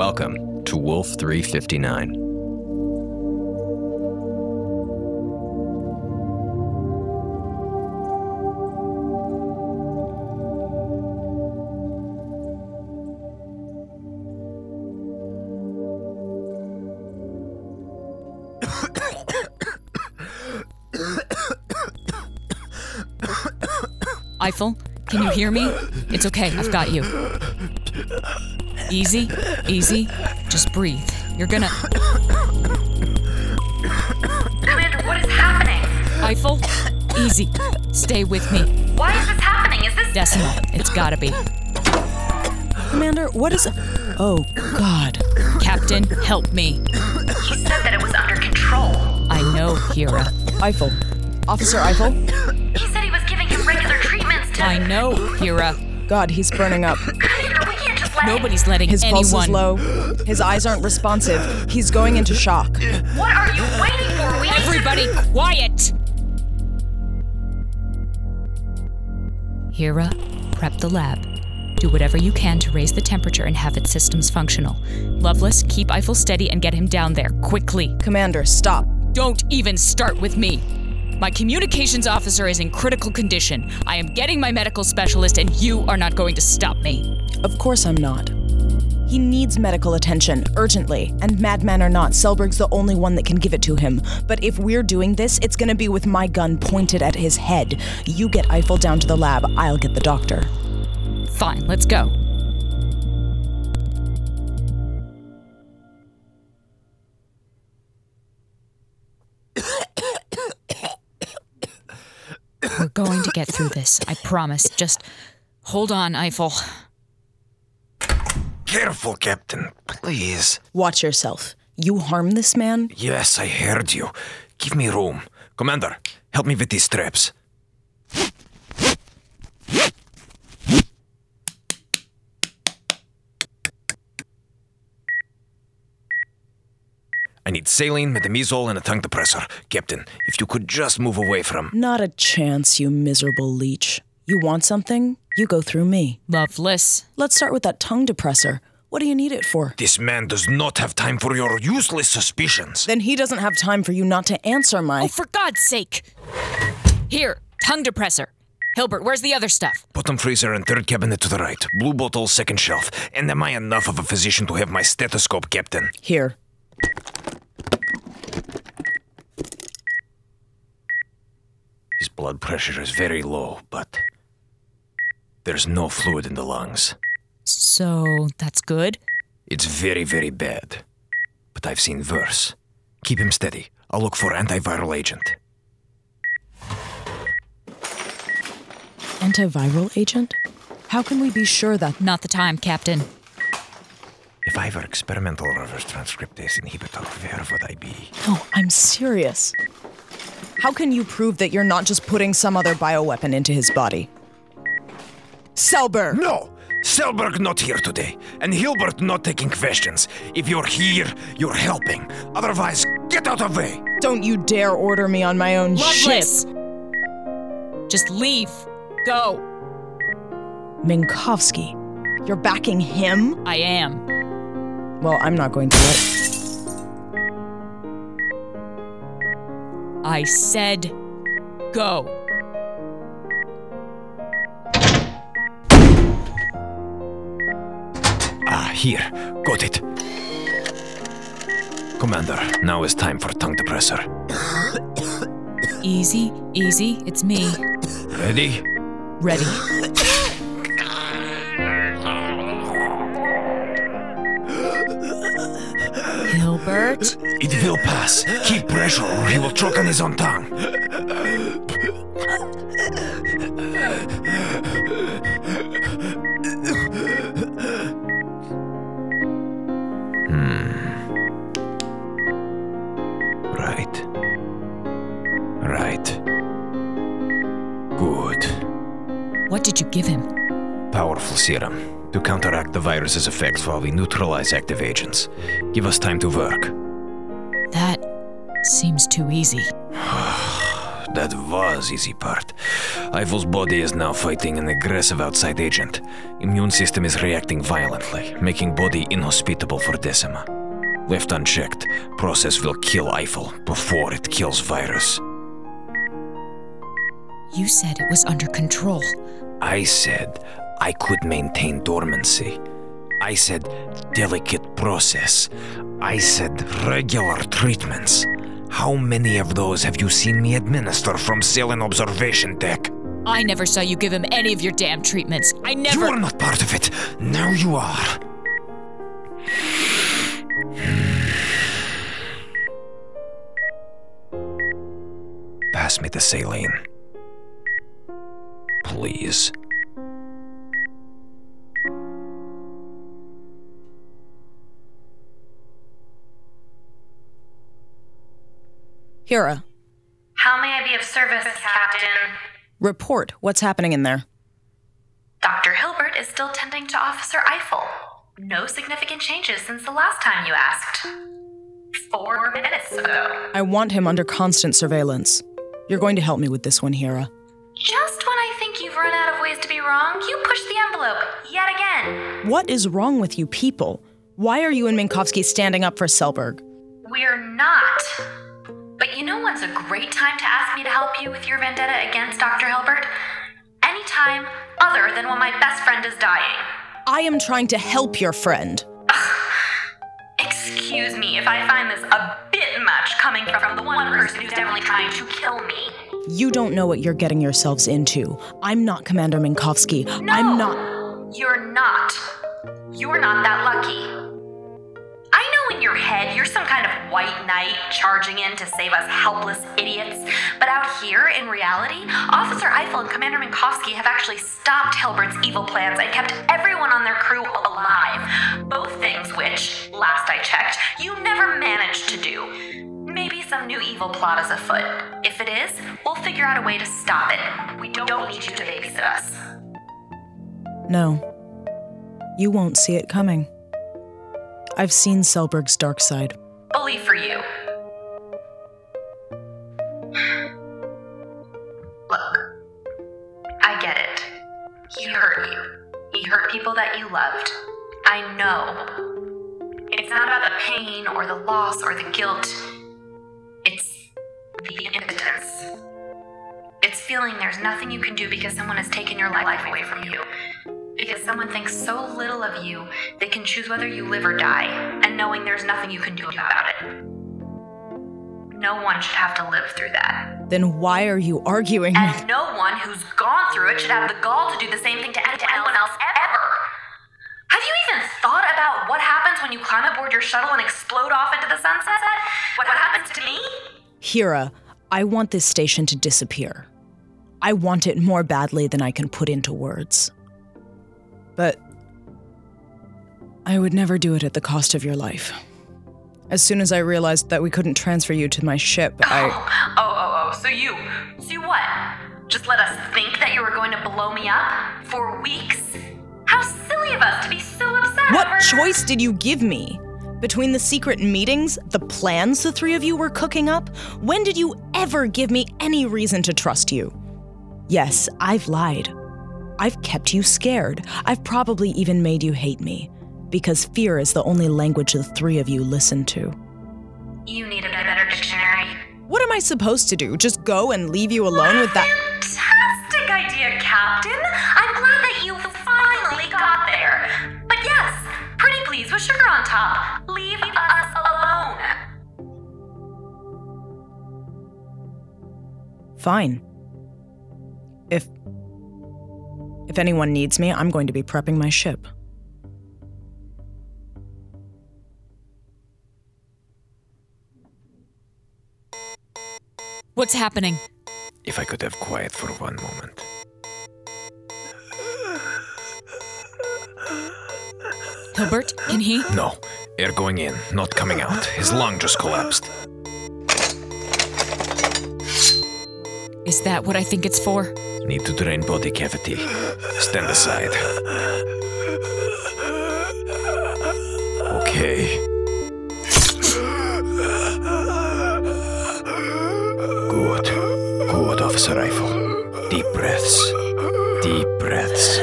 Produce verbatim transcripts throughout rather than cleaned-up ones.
Welcome to Wolf three fifty-nine. Eiffel, can you hear me? It's okay, I've got you. Easy, easy, just breathe. You're gonna... Commander, what is happening? Eiffel, easy, stay with me. Why is this happening? Is this... Decimal, it's gotta be. Commander, what is... Oh, God. Captain, help me. He said that it was under control. I know, Hira. Eiffel. Officer Eiffel? He said he was giving him regular treatments to... I know, Hira. God, he's burning up. Commander, we can't just let Nobody's letting His anyone... pulse is low. His eyes aren't responsive. He's going into shock. What are you waiting for? We Everybody quiet! Hira, prep the lab. Do whatever you can to raise the temperature and have its systems functional. Loveless, keep Eiffel steady and get him down there, quickly. Commander, stop. Don't even start with me. My communications officer is in critical condition. I am getting my medical specialist and you are not going to stop me. Of course I'm not. He needs medical attention, urgently. And madman or not, Selberg's the only one that can give it to him. But if we're doing this, it's gonna be with my gun pointed at his head. You get Eiffel down to the lab, I'll get the doctor. Fine, let's go. We're going to get through this, I promise. Just hold on, Eiffel. Careful, Captain, please. Watch yourself. You harm this man? Yes, I heard you. Give me room. Commander, help me with these straps. I need saline, metamizole, and a tongue depressor. Captain, if you could just move away from... Not a chance, you miserable leech. You want something? You go through me. Loveless. Let's start with that tongue depressor. What do you need it for? This man does not have time for your useless suspicions. Then he doesn't have time for you not to answer my... Oh, for God's sake! Here, tongue depressor. Hilbert, where's the other stuff? Bottom freezer and third cabinet to the right. Blue bottle, second shelf. And am I enough of a physician to have my stethoscope, Captain? Here. His blood pressure is very low, but there's no fluid in the lungs. So, that's good? It's very, very bad. But I've seen worse. Keep him steady. I'll look for antiviral agent. Antiviral agent? How can we be sure that... Not the time, Captain. If I were experimental reverse transcriptase inhibitor, where would I be? No, I'm serious. How can you prove that you're not just putting some other bioweapon into his body? Selberg! No! Selberg not here today, and Hilbert not taking questions. If you're here, you're helping. Otherwise, get out of the way! Don't you dare order me on my own Loveless! ship! Just leave. Go. Minkowski, you're backing him? I am. Well, I'm not going to let... I said go. Ah, here. Got it. Commander, now is time for tongue depressor. Easy, easy, it's me. Ready? Ready. Hilbert? It will pass. Keep pressure or he will choke on his own tongue. Hmm. Right. Right. Good. What did you give him? Powerful serum to counteract the virus's effects while we neutralize active agents. Give us time to work. That seems too easy. that was easy part. Eiffel's body is now fighting an aggressive outside agent. Immune system is reacting violently, making body inhospitable for Decima. Left unchecked, process will kill Eiffel before it kills virus. You said it was under control. I said I could maintain dormancy. I said delicate process. I said regular treatments. How many of those have you seen me administer from cell and observation deck? I never saw you give him any of your damn treatments. I never- You are not part of it. Now you are. Pass me the saline. Please. Hira, How may I be of service, Captain? report what's happening in there. Doctor Hilbert is still tending to Officer Eiffel. No significant changes since the last time you asked. Four minutes ago. I want him under constant surveillance. You're going to help me with this one, Hira. Just when I think you've run out of ways to be wrong, you push the envelope yet again. What is wrong with you people? Why are you and Minkowski standing up for Selberg? We're not. But you know when's a great time to ask me to help you with your vendetta against Doctor Hilbert? Any time other than when my best friend is dying. I am trying to help your friend. Excuse me if I find this a bit much coming from the one person who's definitely trying to kill me. You don't know what you're getting yourselves into. I'm not Commander Minkowski. No, I'm not. You're not. You're not that lucky. I know in your head you're some kind of white knight charging in to save us helpless idiots, but out here, in reality, Officer Eiffel and Commander Minkowski have actually stopped Hilbert's evil plans and kept everyone on their crew alive. Both things which, last I checked, you never managed to do. Maybe some new evil plot is afoot. If it is, we'll figure out a way to stop it. We don't, don't need you to babysit us. No. You won't see it coming. I've seen Selberg's dark side. Bully for you. Look, I get it. He hurt you. He hurt people that you loved. I know. It's not about the pain or the loss or the guilt. It's the impotence. It's feeling there's nothing you can do because someone has taken your life away from you. Because someone thinks so little of you, they can choose whether you live or die, and knowing there's nothing you can do about it. No one should have to live through that. Then why are you arguing with... And no one who's gone through it should have the gall to do the same thing to anyone else ever. Have you even thought about what happens when you climb aboard your shuttle and explode off into the sunset? What happens to me? Hira, I want this station to disappear. I want it more badly than I can put into words. But I would never do it at the cost of your life. As soon as I realized that we couldn't transfer you to my ship, I... Oh, oh, oh, oh, so you, so you what? Just let us think that you were going to blow me up? For weeks? How silly of us to be so upset What over... choice did you give me? Between the secret meetings, the plans the three of you were cooking up, when did you ever give me any reason to trust you? Yes, I've lied. I've kept you scared. I've probably even made you hate me, because fear is the only language the three of you listen to. You need a better dictionary. What am I supposed to do? Just go and leave you alone with that? Fantastic idea, Captain. I'm glad that you finally got there. But yes, pretty please with sugar on top. Leave us alone. Fine. If... If anyone needs me, I'm going to be prepping my ship. What's happening? If I could have quiet for one moment. Hilbert, can he? No, air going in, not coming out. His lung just collapsed. Is that what I think it's for? Need to drain body cavity. Stand aside. Okay. Good. Officer Eiffel. Deep breaths. Deep breaths.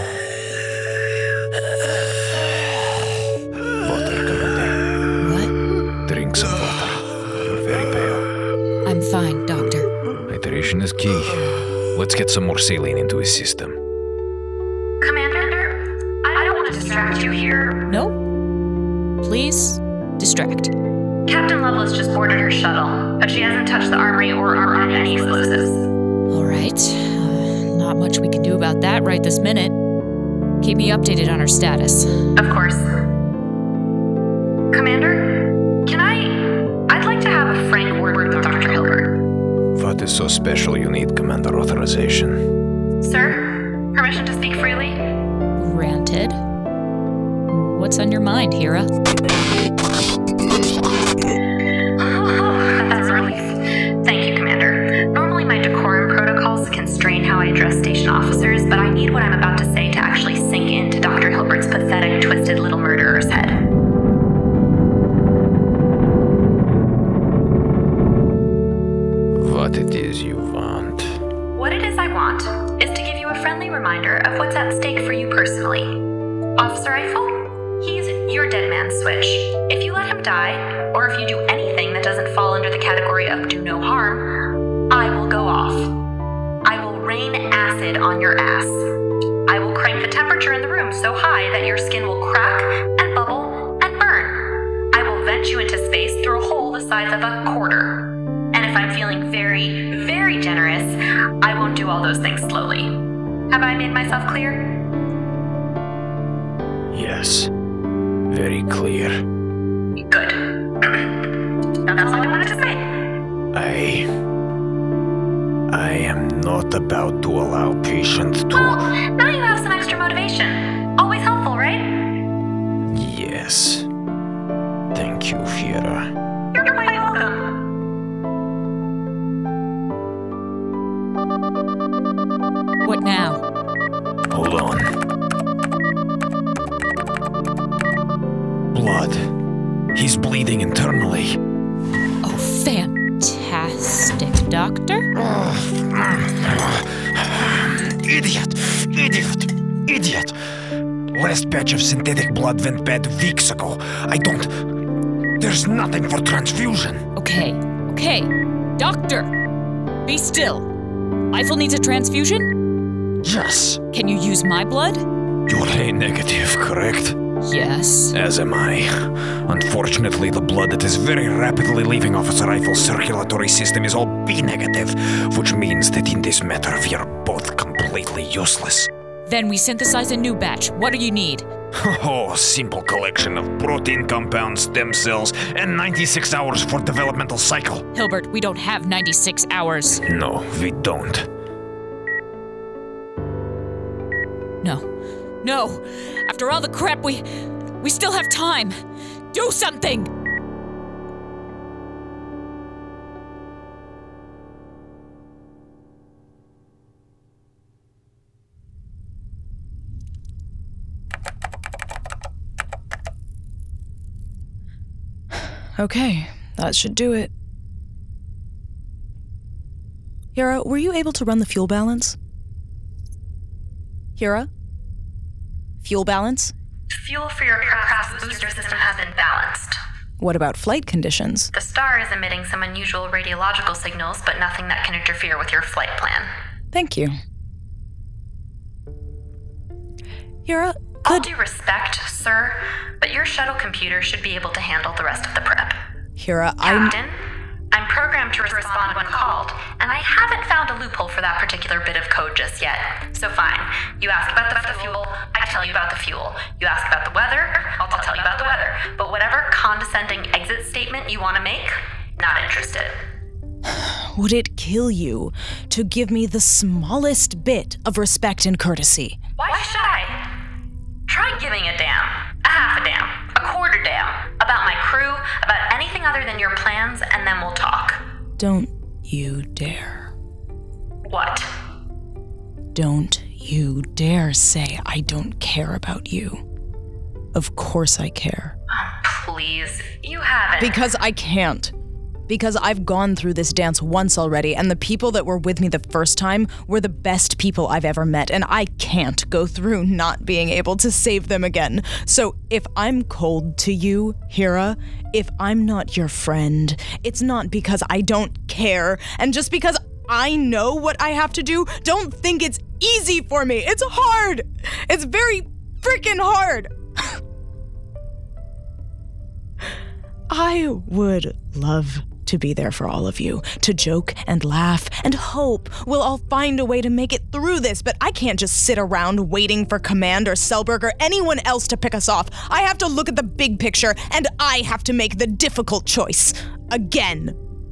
Water, Commander. What? Drink some water. You're very pale. I'm fine, Doctor. Hydration is key. Let's get some more saline into his system. Commander, I don't want to distract you here. No? Please, distract. Captain Lovelace just boarded her shuttle, but she hasn't touched the armory or armed any explosives. All right. Uh, not much we can do about that right this minute. Keep me updated on her status. Of course. Commander, can I... I'd like to have a frank word with Doctor Hilbert. What is so special you need commander authorization? Sir, permission to speak freely? Granted. What's on your mind, Hera? Oh, that's a relief. Thank you, Commander. Normally my decorum protocols constrain how I address station officers, but I need what I'm about to say to actually sink into Doctor Hilbert's pathetic, twisted little murderer's head. What it is you want? What it is I want is to give you a friendly reminder of what's at stake for you personally. Officer Eiffel, he's your dead man switch. If you let him die, or if you do anything that doesn't fall under the category of do no harm, I will go off. I will rain acid on your ass. I will crank the temperature in the room so high that your skin will crack and bubble and burn. I will vent you into space through a hole the size of a quarter. And if I'm feeling very, very generous, I won't do all those things slowly. Have I made myself clear? Yes. Very clear. Good. That's all I wanted to say. I... I am not about to allow patient to... Well, now you have some extra motivation. Always helpful, right? Yes. Thank you, Hera. You're quite welcome. What now? Hold on. Blood. He's bleeding internally. Oh, fantastic, Doctor. Idiot! Idiot! Idiot! Last batch of synthetic blood went bad weeks ago. I don't... There's nothing for transfusion. Okay, okay. Doctor! Be still. Eiffel needs a transfusion? Yes. Can you use my blood? You're A negative, correct? Yes. As am I. Unfortunately, the blood that is very rapidly leaving Officer Eiffel's circulatory system is all B negative, which means that in this matter we are both completely useless. Then we synthesize a new batch. What do you need? Oh, simple collection of protein compounds, stem cells, and ninety-six hours for developmental cycle. Hilbert, we don't have ninety-six hours. No, we don't. No. No. After all the crap, we... we still have time. Do something! Okay, that should do it. Hera, were you able to run the fuel balance? Hera? Fuel balance? Fuel for your aircraft's booster system has been balanced. What about flight conditions? The star is emitting some unusual radiological signals, but nothing that can interfere with your flight plan. Thank you. Hera, All could... due respect, sir, but your shuttle computer should be able to handle the rest of the prep. Hera, I'm... Captain, I'm programmed to respond when called, and I haven't found a loophole for that particular bit of code just yet. So fine, you ask about the fuel, I tell you about the fuel. You ask about the weather, I'll tell you about the weather. But whatever condescending exit statement you want to make, not interested. Would it kill you to give me the smallest bit of respect and courtesy? Why should I? Try giving a damn, a half a damn, a quarter damn, about my crew, about anything other than your plans, and then we'll talk. Don't you dare. What? Don't you dare say I don't care about you. Of course I care. Oh, please, you haven't. Because I can't. Because I've gone through this dance once already, and the people that were with me the first time were the best people I've ever met, and I can't go through not being able to save them again. So if I'm cold to you, Hira, if I'm not your friend, it's not because I don't care, and just because I know what I have to do, don't think it's easy for me. It's hard. It's very freaking hard. I would love to be there for all of you, to joke and laugh and hope we'll all find a way to make it through this, but I can't just sit around waiting for Command or Selberg or anyone else to pick us off. I have to look at the big picture, and I have to make the difficult choice. Again.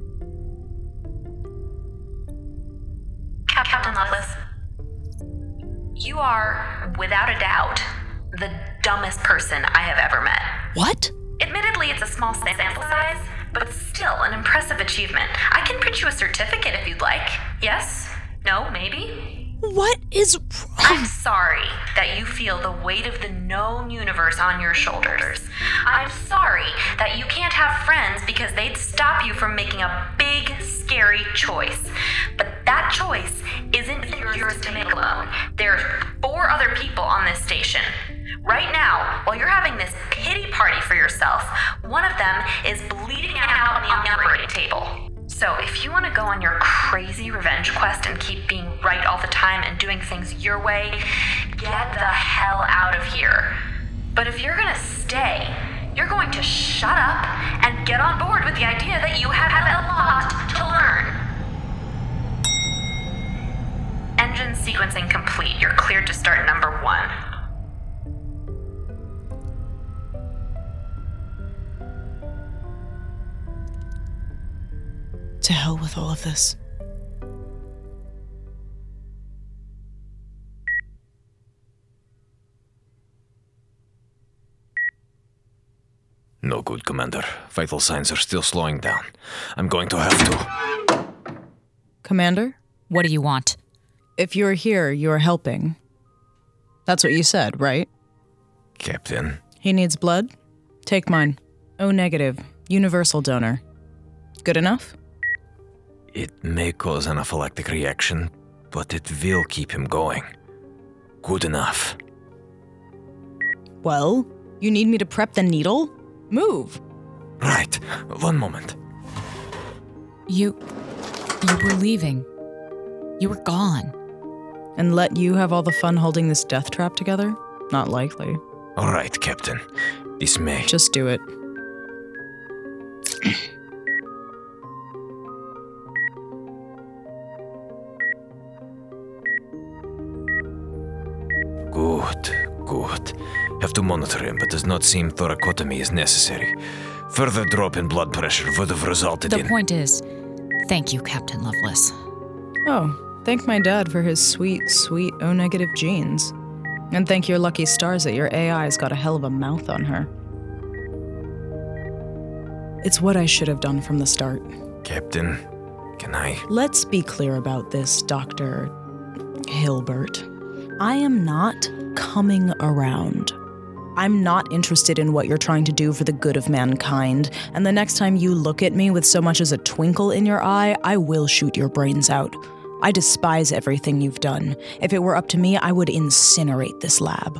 Captain Lovelace, you are, without a doubt, the dumbest person I have ever met. What? Admittedly, it's a small sample size, but still an impressive achievement. I can print you a certificate if you'd like. Yes? No? Maybe? What is wrong? I'm sorry that you feel the weight of the known universe on your shoulders. I'm sorry that you can't have friends because they'd stop you from making a big, scary choice. But that choice isn't yours to make alone. There are four other people on this station. Right now, while you're having this pity party for yourself, one of them is bleeding out on the operating table. So if you want to go on your crazy revenge quest and keep being right all the time and doing things your way, get the hell out of here. But if you're gonna stay, you're going to shut up and get on board with the idea that you have a lot to learn. Engine sequencing complete. You're cleared to start number one. To hell with all of this. No good, Commander. Vital signs are still slowing down. I'm going to have to... Commander? What do you want? If you're here, you're helping. That's what you said, right? Captain. He needs blood? Take mine. O negative. Universal donor. Good enough? It may cause anaphylactic reaction, but it will keep him going. Good enough. Well, you need me to prep the needle? Move. Right. One moment. You... you were leaving. You were gone. And let you have all the fun holding this death trap together? Not likely. All right, Captain. This may... Just do it. Good, good. Have to monitor him, but does not seem thoracotomy is necessary. Further drop in blood pressure would have resulted The in... point is, thank you, Captain Lovelace. Oh, thank my dad for his sweet, sweet O negative genes. And thank your lucky stars that your A I's got a hell of a mouth on her. It's what I should have done from the start. Captain, can I... Let's be clear about this, Doctor Hilbert. I am not coming around. I'm not interested in what you're trying to do for the good of mankind, and the next time you look at me with so much as a twinkle in your eye, I will shoot your brains out. I despise everything you've done. If it were up to me, I would incinerate this lab.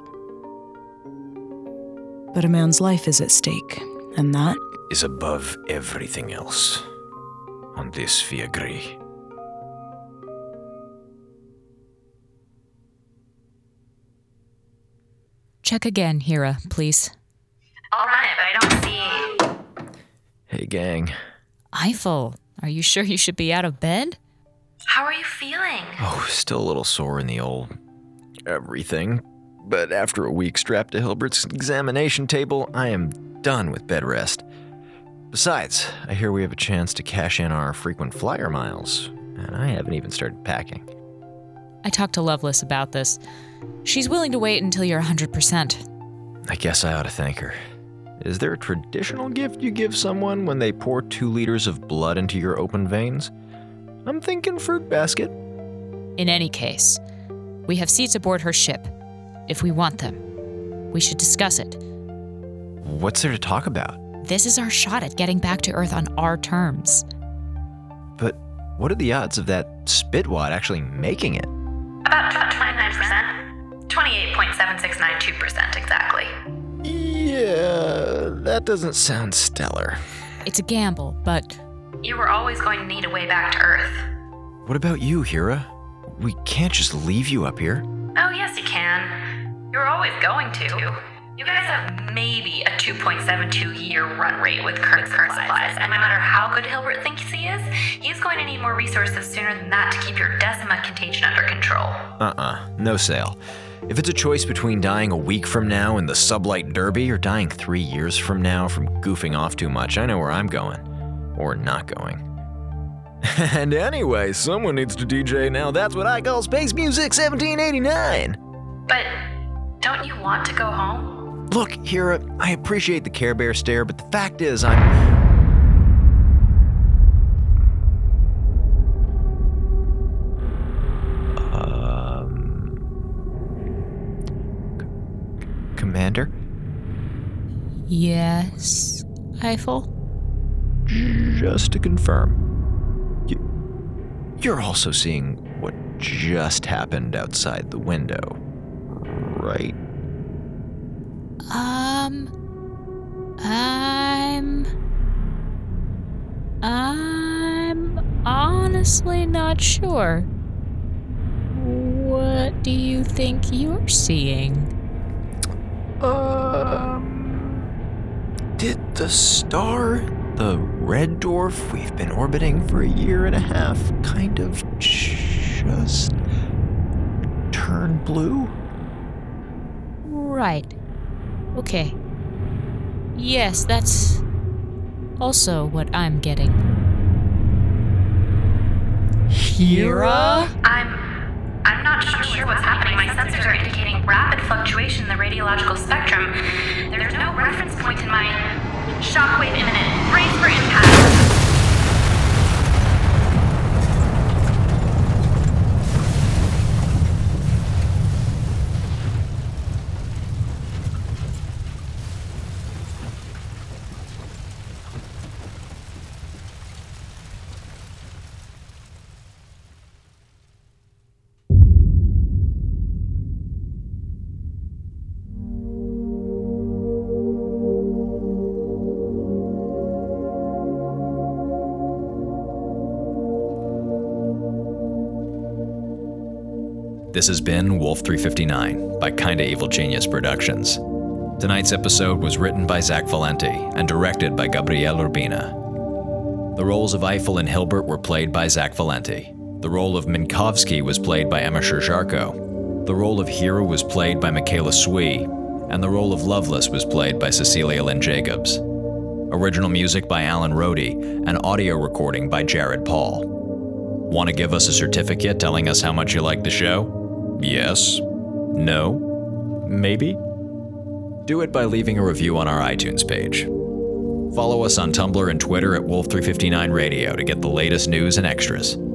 But a man's life is at stake, and that... is above everything else. On this we agree. Check again, Hira, please. I'll run it, but I don't see... Hey, gang. Eiffel, are you sure you should be out of bed? How are you feeling? Oh, still a little sore in the old... everything. But after a week strapped to Hilbert's examination table, I am done with bed rest. Besides, I hear we have a chance to cash in our frequent flyer miles, and I haven't even started packing. I talked to Lovelace about this. She's willing to wait until you're one hundred percent. I guess I ought to thank her. Is there a traditional gift you give someone when they pour two liters of blood into your open veins? I'm thinking fruit basket. In any case, we have seats aboard her ship. If we want them, we should discuss it. What's there to talk about? this is our shot at getting back to Earth on our terms. But what are the odds of that spitwad actually making it? About twenty-nine percent. twenty-eight point seven six nine two percent exactly. Yeah, that doesn't sound stellar. It's a gamble, but... You were always going to need a way back to Earth. What about you, Hira? We can't just leave you up here. Oh, yes, you can. You're always going to. You guys have maybe a two point seven two year run rate with current current supplies, and no matter how good Hilbert thinks he is, he's going to need more resources sooner than that to keep your Decima contagion under control. Uh-uh, no sale. If it's a choice between dying a week from now in the Sublight Derby or dying three years from now from goofing off too much, I know where I'm going. Or not going. And anyway, someone needs to D J now. That's what I call Space Music seventeen eighty-nine. But don't you want to go home? Look, Hira, I appreciate the Care Bear stare, but the fact is I'm... Um... C- Commander? Yes, Eiffel? Just to confirm, you, you're also seeing what just happened outside the window, right? Um, I'm... I'm honestly not sure. What do you think you're seeing? Um... Did the star, the red dwarf we've been orbiting for a year and a half, kind of just turn blue? Right. Okay. Yes, that's also what I'm getting. Hira? I'm... I'm not sure what's happening. My sensors are indicating rapid fluctuation in the radiological spectrum. There's no reference point in my... Shockwave imminent. Brace for impact. This has been Wolf three fifty-nine by Kinda Evil Genius Productions. Tonight's episode was written by Zach Valenti and directed by Gabriel Urbina. The roles of Eiffel and Hilbert were played by Zach Valenti. The role of Minkowski was played by Emma Sherjarko. The role of Hira was played by Michaela Swee, and the role of Loveless was played by Cecilia Lynn Jacobs. Original music by Alan Rohde, and audio recording by Jared Paul. Want to give us a certificate telling us how much you like the show? Yes? No? Maybe? Do it by leaving a review on our iTunes page. Follow us on Tumblr and Twitter at Wolf three fifty-nine Radio to get the latest news and extras.